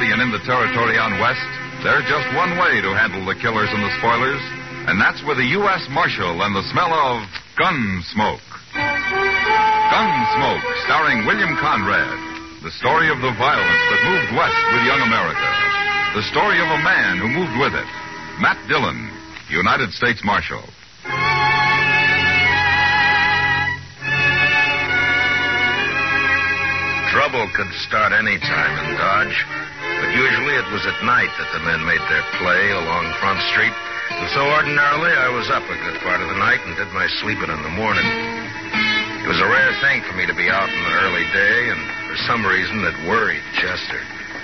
city and in the territory on West, there's just one way to handle the killers and the spoilers, and that's with a U.S. Marshal and the smell of Gunsmoke. Gunsmoke, starring William Conrad. The story of the violence that moved west with young America. The story of a man who moved with it. Matt Dillon, United States Marshal. Trouble could start any time in Dodge, but usually it was at night that the men made their play along Front Street, and so ordinarily I was up a good part of the night and did my sleeping in the morning. It was a rare thing for me to be out in the early day, and for some reason it worried Chester.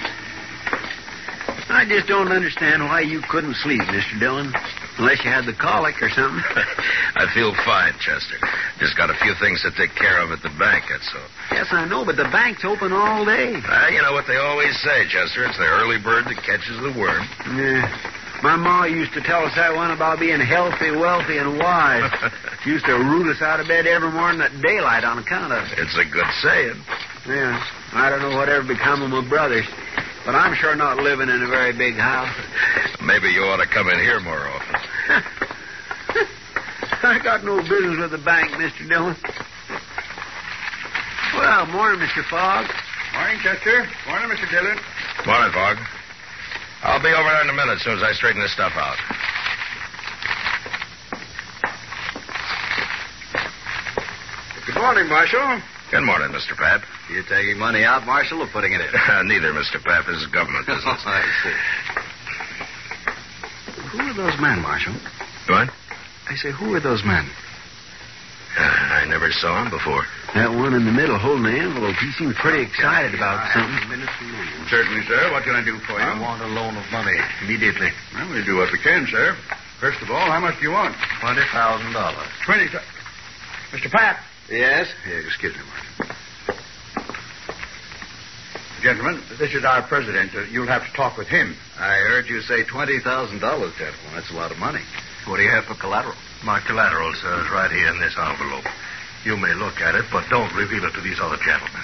I just don't understand why you couldn't sleep, Mr. Dillon. Unless you had the colic or something. I feel fine, Chester. Just got a few things to take care of at the bank, that's all. Yes, I know, but the bank's open all day. You know what they always say, Chester. It's the early bird that catches the worm. Yeah. My ma used to tell us that one about being healthy, wealthy, and wise. She used to root us out of bed every morning at daylight on account of it. It's a good saying. Yeah. I don't know whatever become of my brothers, but I'm sure not living in a very big house. Maybe you ought to come in here more often. I got no business with the bank, Mr. Dillon. Well, morning, Mr. Fogg. Morning, Chester. Morning, Mr. Dillon. Morning, Fogg. I'll be over there in a minute as soon as I straighten this stuff out. Good morning, Marshal. Good morning, Mr. Pap. You taking money out, Marshal, or putting it in? Neither, Mr. Pap. This is government business. I see. Who are those men, Marshal? What? I say, who are those men? I never saw him before. That one in the middle holding the envelope. He seemed pretty excited about something. Certainly, sir. What can I do for you? I want a loan of money immediately. Well, we'll do what we can, sir. First of all, how much do you want? $20,000. 20. Mr. Pat. Yes? Yeah, excuse me, Marshal. Gentlemen, this is our president. You'll have to talk with him. I heard you say $20,000, gentlemen. That's a lot of money. What do you have for collateral? My collateral, sir, is right here in this envelope. You may look at it, but don't reveal it to these other gentlemen.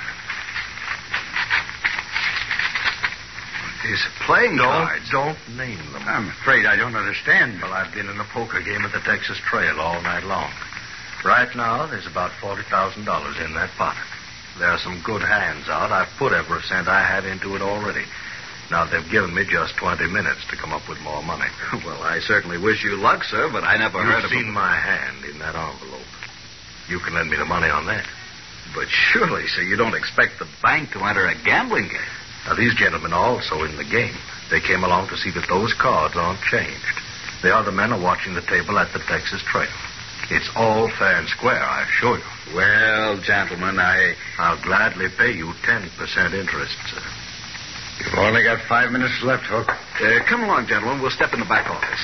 These playing cards. Don't name them. I'm afraid I don't understand. Well, I've been in a poker game at the Texas Trail all night long. Right now, there's about $40,000 in that pot. There are some good hands out. I've put every cent I had into it already. Now, they've given me just 20 minutes to come up with more money. Well, I certainly wish you luck, sir, but I never heard of You've seen my hand in that envelope. You can lend me the money on that. But surely, sir, you don't expect the bank to enter a gambling game. Now, these gentlemen are also in the game. They came along to see that those cards aren't changed. The other men are watching the table at the Texas Trail. It's all fair and square, I assure you. Well, gentlemen, I'll gladly pay you 10% interest, sir. You've only got 5 minutes left, Hook. Come along, gentlemen. We'll step in the back office.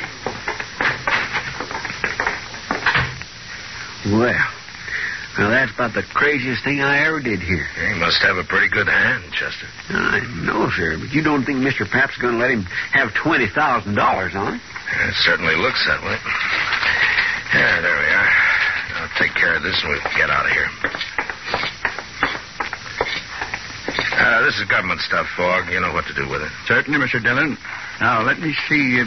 Well, that's about the craziest thing I ever did here. He must have a pretty good hand, Chester. I know, sir, but you don't think Mr. Pap's going to let him have $20,000 on it? It certainly looks that way. Yeah, there we are. I'll take care of this and we'll get out of here. This is government stuff, Fogg. You know what to do with it. Certainly, Mr. Dillon. Now, let me see.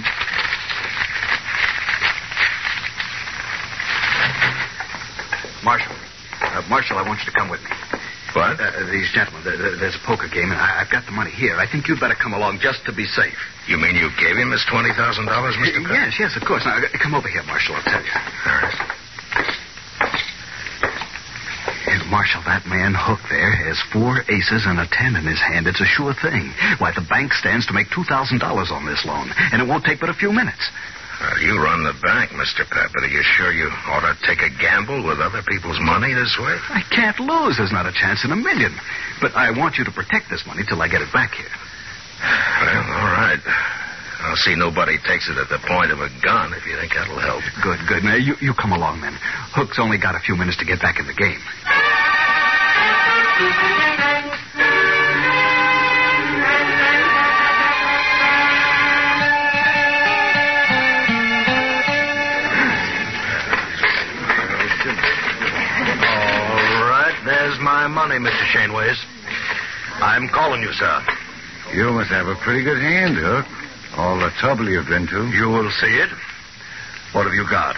Marshal, I want you to come with me. What? These gentlemen, there's a poker game, and I've got the money here. I think you'd better come along just to be safe. You mean you gave him his $20,000, Mr. Pratt? Yes, of course. Now, come over here, Marshal, I'll tell you. All right. Marshal, that man Hook there has 4 aces and a 10 in his hand. It's a sure thing. Why, the bank stands to make $2,000 on this loan, and it won't take but a few minutes. Well, you run the bank, Mr. Pep, but are you sure you ought to take a gamble with other people's money this way? I can't lose. There's not a chance in a million. But I want you to protect this money till I get it back here. Well, all right. I'll see nobody takes it at the point of a gun if you think that'll help. Good. Now, you come along, then. Hook's only got a few minutes to get back in the game. There's my money, Mr. Shaneways. I'm calling you, sir. You must have a pretty good hand, Hook. All the trouble you've been to. You will see it. What have you got?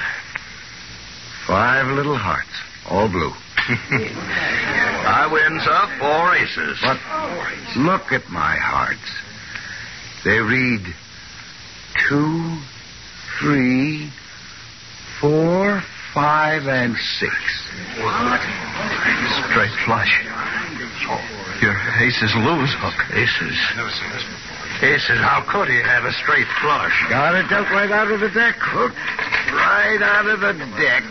5 little hearts, all blue. I win, sir. 4 aces. But look at my hearts. They read 2, 3, 4, 5, and 6. What? Straight flush. Your aces lose, Hook. Aces? Aces, how could he have a straight flush? Got it dealt right out of the deck, Hook. Right out of the deck.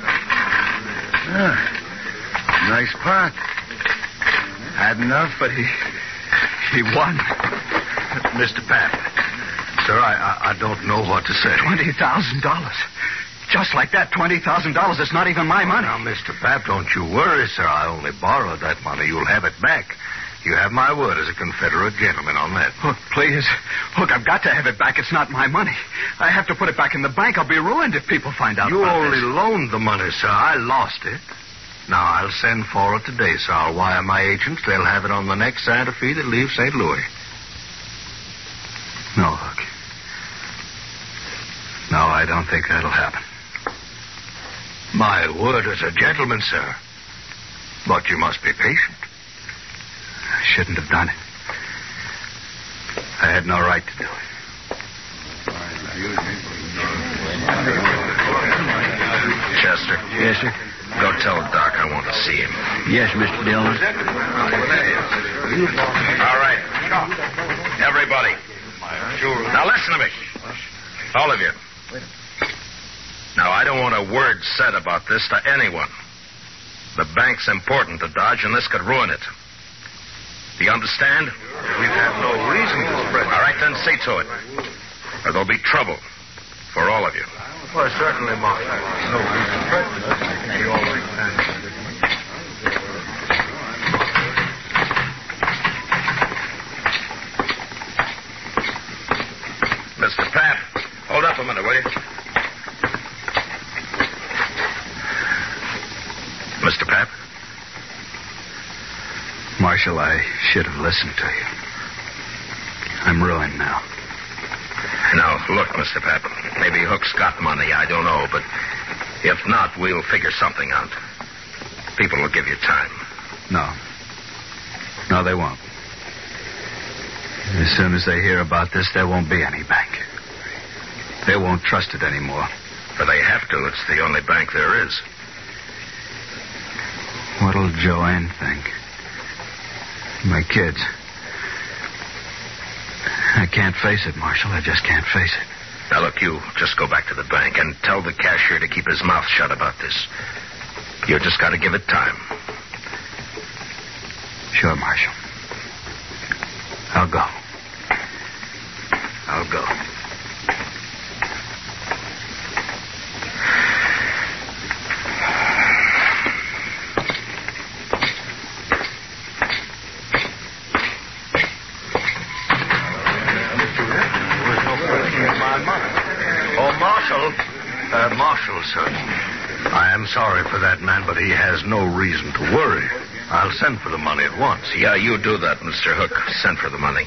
Nice pot. Had enough, but he won. Mr. Pap, sir, I don't know what to say. $20,000. Just like that, $20,000. It's not even my money. Now, Mr. Pap, don't you worry, sir. I only borrowed that money. You'll have it back. You have my word as a Confederate gentleman on that. Hook, please. Hook, I've got to have it back. It's not my money. I have to put it back in the bank. I'll be ruined if people find out You about only this. loaned the money, sir. I lost it. Now, I'll send for it today, sir. I'll wire my agents. They'll have it on the next Santa Fe that leaves St. Louis. No, Hook. No, I don't think that'll happen. My word as a gentleman, sir. But you must be patient. I shouldn't have done it. I had no right to do it. Chester. Yes, sir. Go tell Doc I want to see him. Yes, Mr. Dillon. All right. Everybody. Now listen to me. All of you. Now, I don't want a word said about this to anyone. The bank's important to Dodge, and this could ruin it. Do you understand? We've had no reason to spread. All right, then see to it. Or there'll be trouble for all of you. Well, certainly, Mark. No reason to spread. We always have. Mr. Pap, hold up a minute, will you? Mr. Pap? Marshal, I should have listened to you. I'm ruined now. Now, look, Mr. Pap. Maybe Hook's got money, I don't know, but if not, we'll figure something out. People will give you time. No. No, they won't. As soon as they hear about this, there won't be any bank. They won't trust it anymore. But they have to. It's the only bank there is. What'll Joanne think? My kids. I can't face it, Marshal. I just can't face it. Now, look, you just go back to the bank and tell the cashier to keep his mouth shut about this. You just got to give it time. Sure, Marshal. I'll go. I'll go. Marshal, sir. I am sorry for that man, but he has no reason to worry. I'll send for the money at once. Yeah, you do that, Mr. Hook. Send for the money.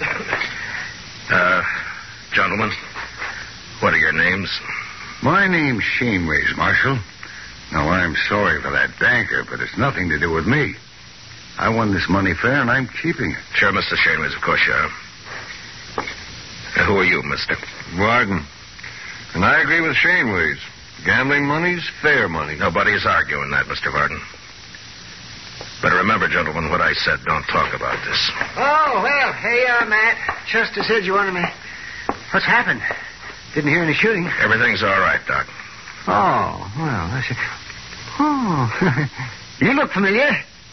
Gentlemen, what are your names? My name's Shaneways, Marshal. Now, I'm sorry for that banker, but it's nothing to do with me. I won this money fair, and I'm keeping it. Sure, Mr. Shaneways, of course you are. Who are you, mister? Varden. And I agree with Shaneways. Gambling money's fair money. Nobody's arguing that, Mr. Varden. But remember, gentlemen, what I said. Don't talk about this. Oh, well, here you are, Matt. Chester said you wanted me. What's happened? Didn't hear any shooting. Everything's all right, Doc. Oh, well, that's it. Oh, you look familiar.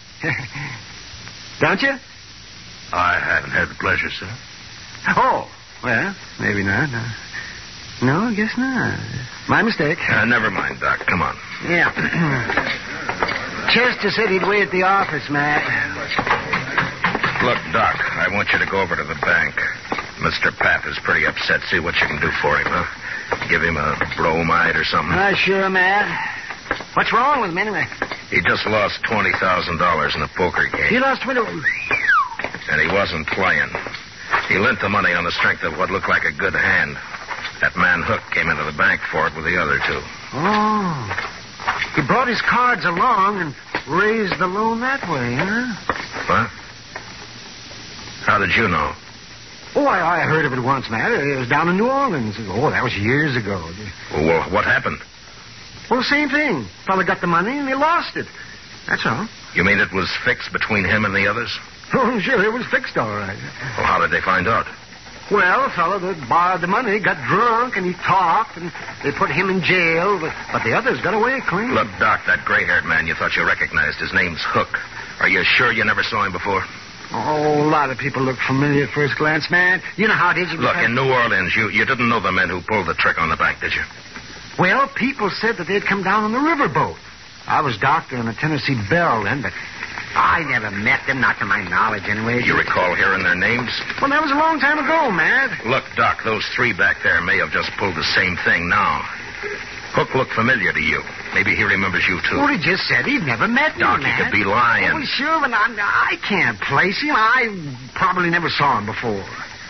Don't you? I haven't had the pleasure, sir. Oh, well, maybe not. No, I guess not. My mistake. Never mind, Doc. Come on. Yeah. Chester said he'd wait at the office, Matt. Look, Doc, I want you to go over to the bank. Mr. Pap is pretty upset. See what you can do for him, huh? Give him a bromide or something. Sure, Matt. What's wrong with him, anyway? He just lost $20,000 in a poker game. He lost $20,000. And he wasn't playing. He lent the money on the strength of what looked like a good hand. That man Hook came into the bank for it with the other two. Oh. He brought his cards along and raised the loan that way, huh? What? How did you know? Oh, I heard of it once, Matt. It was down in New Orleans. Oh, that was years ago. Well, what happened? Well, same thing. Fella got the money and he lost it. That's all. You mean it was fixed between him and the others? Oh, sure, it was fixed all right. Well, how did they find out? Well, a fellow that borrowed the money got drunk and he talked and they put him in jail, but the others got away clean. Look, Doc, that gray-haired man you thought you recognized, his name's Hook. Are you sure you never saw him before? Oh, a lot of people look familiar at first glance, man. You know how it is. Look, in New Orleans, you didn't know the men who pulled the trick on the bank, did you? Well, people said that they'd come down on the riverboat. I was doctor on the Tennessee Belle then, but I never met them, not to my knowledge anyway. You recall hearing their names? Well, that was a long time ago, Matt. Look, Doc, those three back there may have just pulled the same thing now. Hook looked familiar to you. Maybe he remembers you, too. Well, he just said he'd never met me, Doc, Matt. he could be lying. Oh, sure, but I can't place him. I probably never saw him before.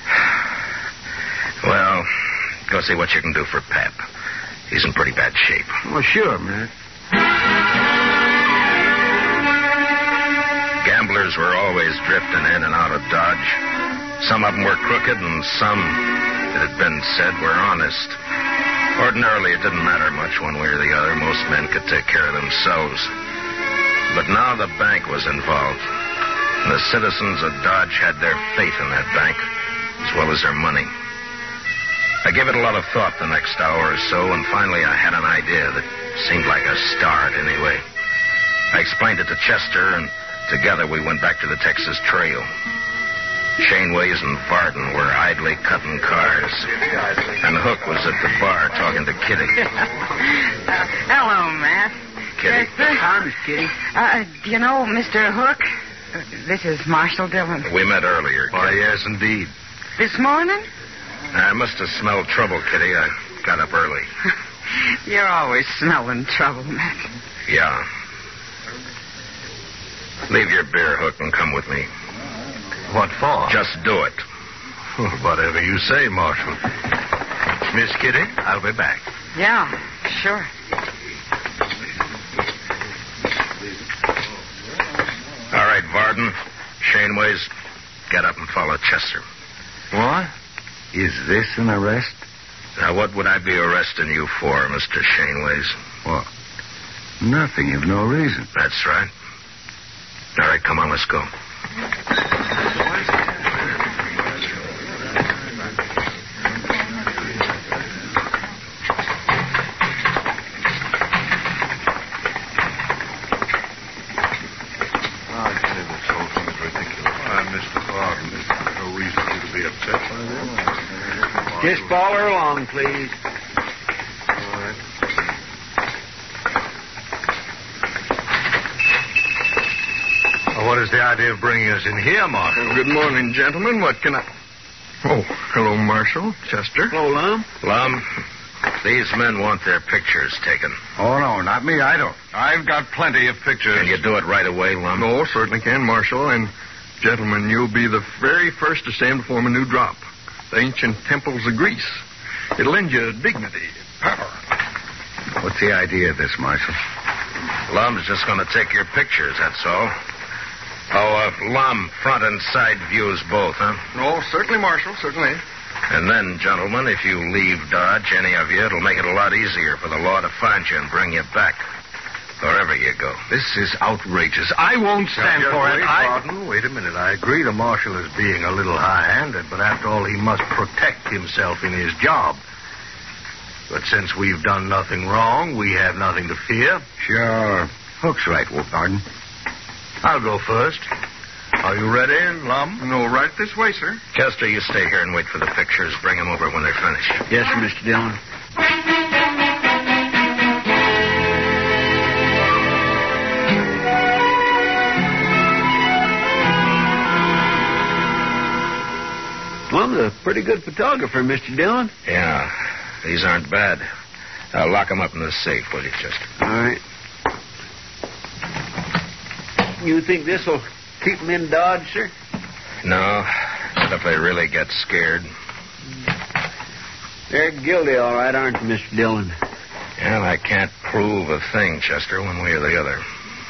Well, go see what you can do for Pap. He's in pretty bad shape. Well, sure, Matt. Gamblers were always drifting in and out of Dodge. Some of them were crooked, and some, it had been said, were honest. Ordinarily, it didn't matter much one way or the other. Most men could take care of themselves. But now the bank was involved. And the citizens of Dodge had their faith in that bank, as well as their money. I gave it a lot of thought the next hour or so, and finally I had an idea that seemed like a start anyway. I explained it to Chester, and together we went back to the Texas Trail. Shaneways and Varden were idly cutting cars. And Hook was at the bar talking to Kitty. Hello, Matt. Kitty. Hi, Miss Kitty. Do you know Mr. Hook? This is Marshal Dillon. We met earlier. Why, yes, indeed. This morning? I must have smelled trouble, Kitty. I got up early. You're always smelling trouble, Matt. Yeah. Leave your beer, Hook, and come with me. What for? Just do it. Whatever you say, Marshal. Miss Kitty, I'll be back. Yeah, sure. All right, Varden, Shaneways, get up and follow Chester. What? Is this an arrest? Now, what would I be arresting you for, Mr. Shaneways? What? Nothing. You've no reason. That's right. All right, come on, let's go. Just follow her along, please. All right. Well, what is the idea of bringing us in here, Marshal? Good morning, gentlemen. What can I... Oh, hello, Marshal. Chester. Hello, Lum. Lum, these men want their pictures taken. Oh, no, not me. I don't. I've got plenty of pictures. Can you do it right away, Lum? No, certainly can, Marshal. And, gentlemen, you'll be the very first to stand before a new drop. The ancient temples of Greece. It'll lend you dignity, power. What's the idea of this, Marshal? Lum's just going to take your pictures, that's all. Oh, Lum, front and side views both, huh? No, certainly, Marshal, certainly. And then, gentlemen, if you leave Dodge, any of you, it'll make it a lot easier for the law to find you and bring you back. Wherever you go. This is outrageous. I won't stand for it. Pardon? Wait a minute. I agree the Marshal is being a little high-handed, but after all, he must protect himself in his job. But since we've done nothing wrong, we have nothing to fear. Sure. Hook's right, Varden. I'll go first. Are you ready, Lum? No, right this way, sir. Chester, you stay here and wait for the pictures. Bring them over when they're finished. Yes, sir, Mr. Dillon. Lum's a pretty good photographer, Mr. Dillon. Yeah, these aren't bad. Lock them up in the safe, will you, Chester? All right. You think this will keep him in Dodge, sir? No. What if they really get scared? They're guilty, all right, aren't you, Mr. Dillon? Well, I can't prove a thing, Chester, one way or the other.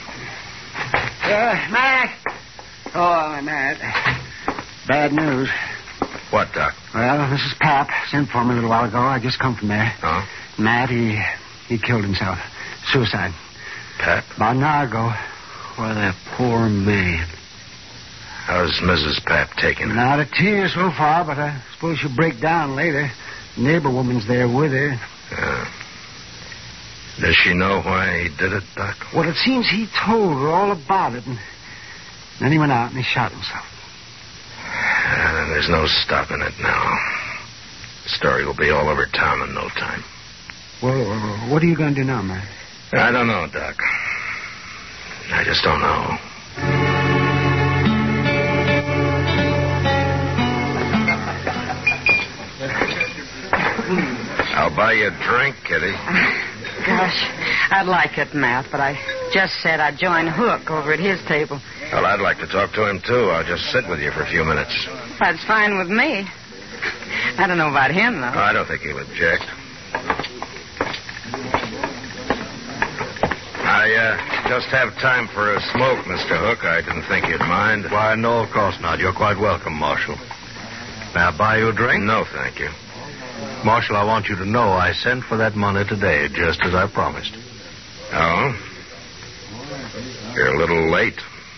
Matt. Oh, Matt. Bad news. What, Doc? Well, this is Pap. Sent for me a little while ago. I just come from there. Oh? Matt, he killed himself. Suicide. Pap? About an hour ago. Why, that poor man. How's Mrs. Pap taking it? Not a tear so far, but I suppose she'll break down later. Neighbor woman's there with her. Does she know why he did it, Doc? Well, it seems he told her all about it, and then he went out and he shot himself. There's no stopping it now. The story will be all over town in no time. Well, what are you going to do now, man? I don't know, Doc. I just don't know. I'll buy you a drink, Kitty. Gosh, I'd like it, Matt, but I just said I'd join Hook over at his table. Well, I'd like to talk to him, too. I'll just sit with you for a few minutes. That's fine with me. I don't know about him, though. I don't think he'll object. I just have time for a smoke, Mr. Hook. I didn't think you'd mind. Why, no, of course not. You're quite welcome, Marshal. May I buy you a drink? No, thank you. Marshal, I want you to know I sent for that money today, just as I promised. Oh? You're a little late.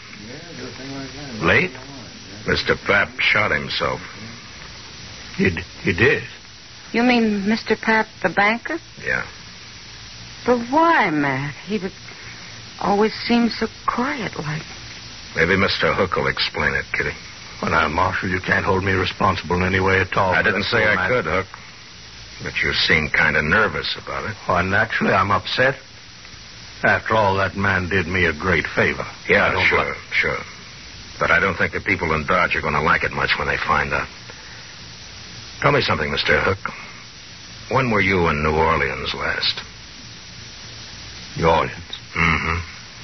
Late? Mr. Pap shot himself. He did? You mean Mr. Pap, the banker? Yeah. But why, Matt? He would always seem so quiet-like. Maybe Mr. Hook will explain it, Kitty. Well, now, Marshal, you can't hold me responsible in any way at all. I didn't say I could, Hook. But you seem kind of nervous about it. Why, naturally, I'm upset. After all, that man did me a great favor. Yeah, sure. But I don't think the people in Dodge are going to like it much when they find out. Tell me something, Mr. Hook. When were you in New Orleans last? New Orleans? Mm-hmm.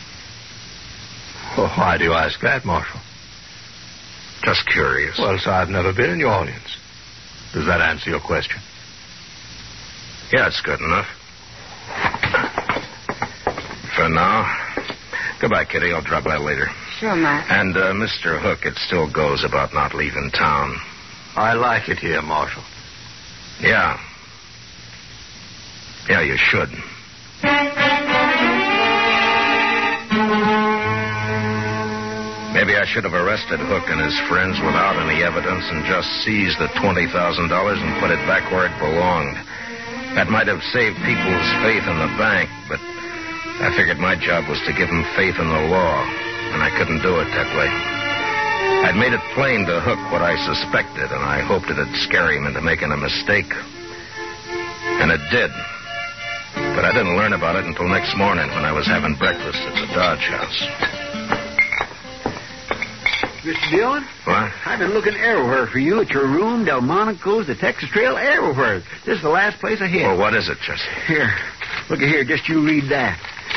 Well, why do you ask that, Marshal? Just curious. Well, sir, I've never been in New Orleans. Does that answer your question? Yeah, it's good enough. For now. Goodbye, Kitty. I'll drop by later. Sure, Matt. And, Mr. Hook, it still goes about not leaving town. I like it here, Marshal. Yeah. Yeah, you should. Maybe I should have arrested Hook and his friends without any evidence and just seized the $20,000 and put it back where it belonged. That might have saved people's faith in the bank, but I figured my job was to give them faith in the law, and I couldn't do it that way. I'd made it plain to Hook what I suspected, and I hoped it'd scare him into making a mistake. And it did. But I didn't learn about it until next morning when I was having breakfast at the Dodge House. Mr. Dillon? What? I've been looking everywhere for you at your room, Delmonico's, the Texas Trail, everywhere. This is the last place I hit. Well, what is it, Chester? Here. Look at here. Just you read that.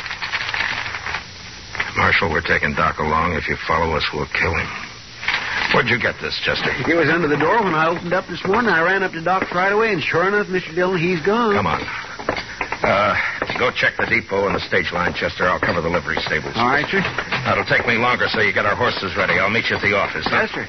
Marshal, we're taking Doc along. If you follow us, we'll kill him. Where'd you get this, Chester? It was under the door when I opened up this morning. I ran up to Doc's right away, and sure enough, Mr. Dillon, he's gone. Come on. Go check the depot and the stage line, Chester. I'll cover the livery stables. All right, sir. That'll take me longer, so you get our horses ready. I'll meet you at the office. Huh? Yes, sir.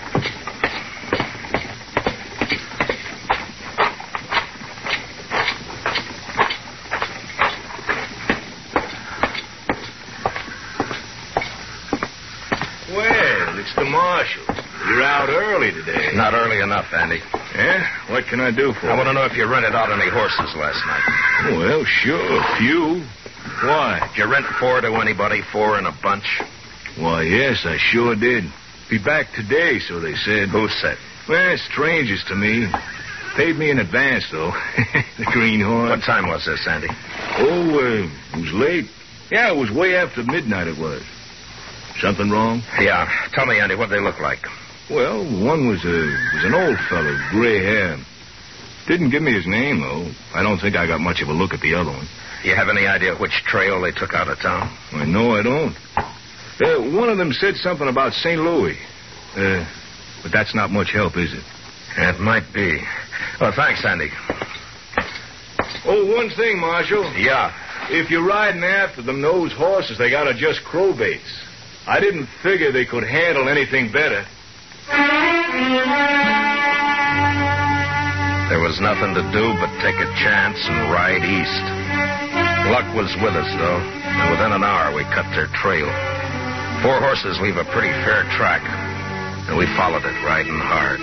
Well, it's the marshal. You're out early today. Not early enough, Andy. Yeah? What can I do for I you? want to know if you rented out any horses last night. Well, sure, a few. Why? Did you rent 4 to anybody? 4 in a bunch? Why, yes, I sure did. Be back today, so they said. Who said? Well, strangers to me. Paid me in advance, though. The greenhorn. What time was this, Andy? Oh, it was late. Yeah, it was way after midnight it was. Something wrong? Yeah. Tell me, Andy, what they look like. Well, one was an old fellow, gray hair. Didn't give me his name, though. I don't think I got much of a look at the other one. You have any idea which trail they took out of town? Well, no, I don't. One of them said something about St. Louis. But that's not much help, is it? It might be. Well, thanks, Andy. Oh, one thing, Marshal. Yeah. If you're riding after them, those horses, they got just crowbaits. I didn't figure they could handle anything better. There was nothing to do but take a chance and ride east. Luck was with us, though, and within an hour we cut their trail. 4 horses leave a pretty fair track, and we followed it, riding hard.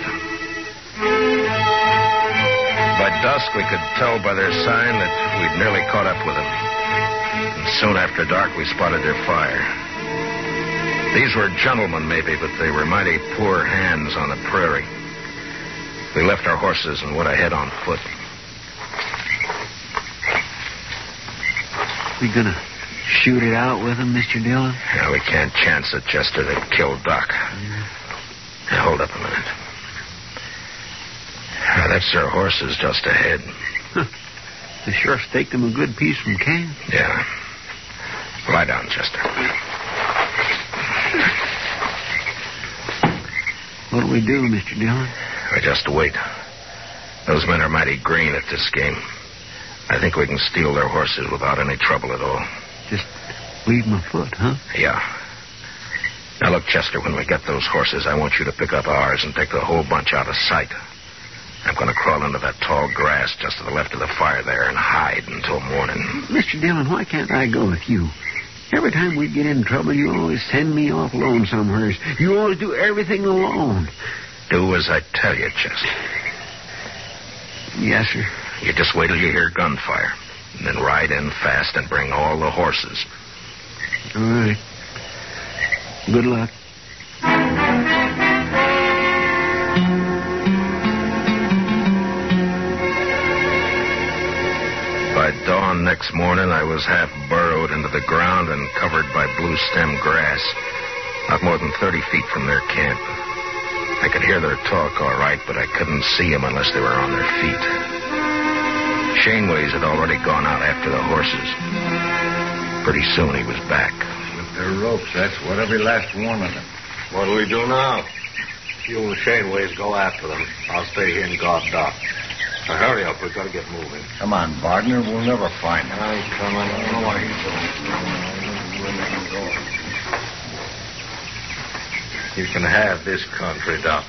By dusk, we could tell by their sign that we'd nearly caught up with them. And soon after dark, we spotted their fire. These were gentlemen, maybe, but they were mighty poor hands on the prairie. We left our horses and went ahead on foot. We gonna shoot it out with them, Mr. Dillon? Yeah, we can't chance it, Chester. They've killed Doc. Now, hold up a minute. Now, that's their horses just ahead. Huh. They sure staked them a good piece from camp. Yeah. Lie down, Chester. What'll we do, Mr. Dillon? We just wait. Those men are mighty green at this game. I think we can steal their horses without any trouble at all. Just leave them afoot, huh? Yeah. Now, look, Chester, when we get those horses, I want you to pick up ours and take the whole bunch out of sight. I'm going to crawl into that tall grass just to the left of the fire there and hide until morning. Mr. Dillon, why can't I go with you? Every time we get in trouble, you always send me off alone somewhere. You always do everything alone. Do as I tell you, Chester. Yes, sir. You just wait till you hear gunfire, and then ride in fast and bring all the horses. All right. Good luck. By dawn next morning, I was half burrowed into the ground and covered by blue stem grass, not more than 30 feet from their camp. I could hear their talk all right, but I couldn't see them unless they were on their feet. Shaneways had already gone out after the horses. Pretty soon he was back. With their ropes, that's what every last one of them. What do we do now? You and Shaneways go after them. I'll stay here and guard Doc. Now, hurry up. We've got to get moving. Come on, Wagner. We'll never find him. Come on. I don't know what he's doing. You can have this country, Doc.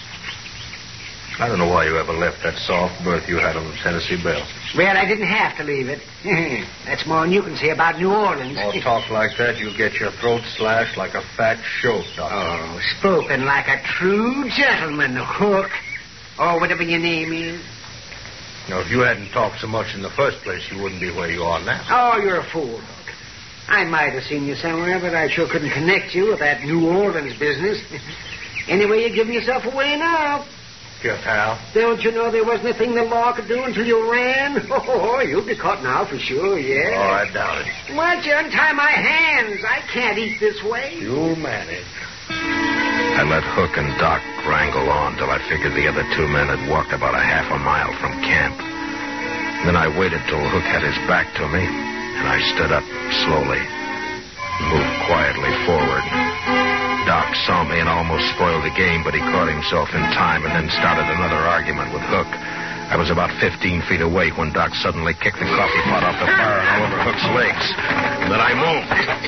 I don't know why you ever left that soft berth you had on the Tennessee Belle. Well, I didn't have to leave it. That's more than you can say about New Orleans. More talk like that, you'll get your throat slashed like a fat shoat, Doc. Oh, spoken like a true gentleman, Hook. Or whatever your name is. Now, if you hadn't talked so much in the first place, you wouldn't be where you are now. Oh, you're a fool, Hook. I might have seen you somewhere, but I sure couldn't connect you with that New Orleans business. Anyway, you're giving yourself away now. Your pal? Don't you know there wasn't a thing the law could do until you ran? Oh, you'll be caught now for sure, yeah. Oh, I doubt it. Why don't you untie my hands? I can't eat this way. You'll manage. I let Hook and Doc wrangle on till I figured the other 2 men had walked about a half a mile from camp. Then I waited till Hook had his back to me, and I stood up slowly and moved quietly forward. Doc saw me and almost spoiled the game, but he caught himself in time and then started another argument with Hook. I was about 15 feet away when Doc suddenly kicked the coffee pot off the fire and all over Hook's legs. And then I moved.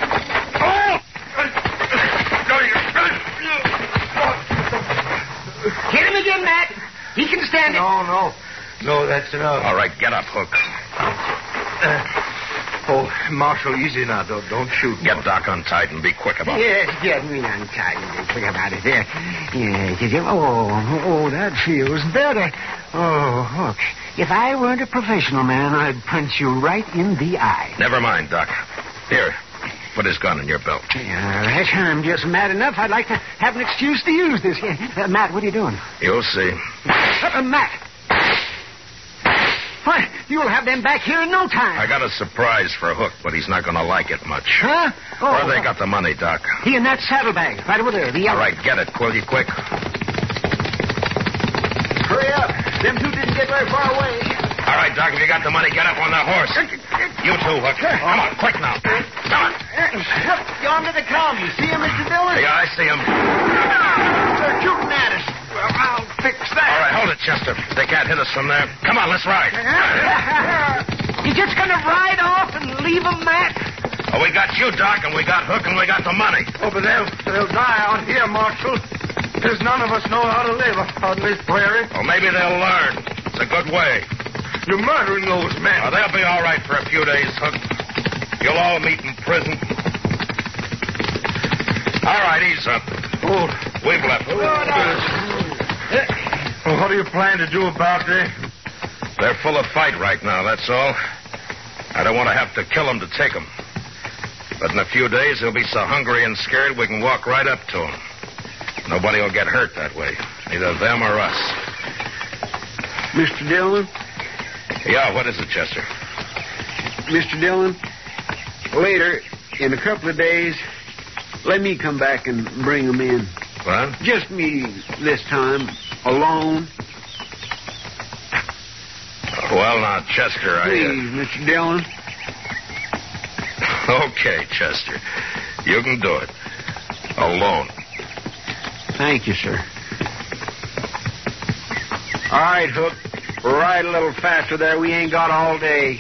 Hit him again, Matt. He can stand it. No, that's enough. All right, get up, Hook. Marshal, easy now. Don't shoot. Get Doc untied and be quick about it. Yes, get me untied and quick about it. There. Yes. Oh, that feels better. Oh, Hook, if I weren't a professional man, I'd punch you right in the eye. Never mind, Doc. Here, put his gun in your belt. All right, I'm just mad enough. I'd like to have an excuse to use this. Matt, what are you doing? You'll see. Matt. Why, you'll have them back here in no time. I got a surprise for Hook, but he's not going to like it much. Huh? Where they got the money, Doc? He in that saddlebag, right over there. All right, get it, will you, quick? Hurry up. Them two didn't get very far away. All right, Doc, if you got the money, get up on the horse. You too, Hook. Come on, quick now. Come on. Yonder they come. You see him, Mr. Dillon? Yeah, I see him. They're shooting at us. I'll fix that. All right, hold it, Chester. They can't hit us from there. Come on, let's ride. You just gonna ride off and leave them, Matt? Oh, we got you, Doc, and we got Hook, and we got the money. Oh, but they'll die out here, Marshal. There's none of us know how to live on this prairie. Well, maybe they'll learn. It's a good way. You're murdering those men. Oh, they'll be all right for a few days, Hook. You'll all meet in prison. All right, ease up. Oh, We've left. well, what do you plan to do about this? They're full of fight right now, that's all. I don't want to have to kill them to take them. But in a few days, they'll be so hungry and scared we can walk right up to them. Nobody will get hurt that way, neither them or us. Mr. Dillon? Yeah, what is it, Chester? Mr. Dillon, later, in a couple of days, let me come back and bring them in. What? Just me this time, alone. Well, now, Chester, Please, Mr. Dillon. Okay, Chester. You can do it. Alone. Thank you, sir. All right, Hook. Ride a little faster there. We ain't got all day.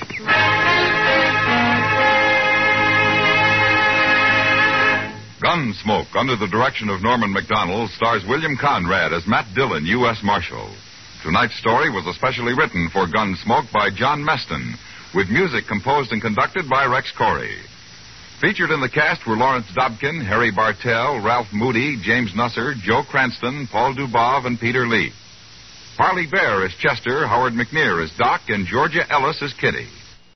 Gunsmoke, under the direction of Norman Macdonald, stars William Conrad as Matt Dillon, U.S. Marshal. Tonight's story was especially written for Gunsmoke by John Meston, with music composed and conducted by Rex Corey. Featured in the cast were Lawrence Dobkin, Harry Bartell, Ralph Moody, James Nusser, Joe Cranston, Paul Dubov, and Peter Lee. Parley Bear as Chester, Howard McNear as Doc, and Georgia Ellis as Kitty.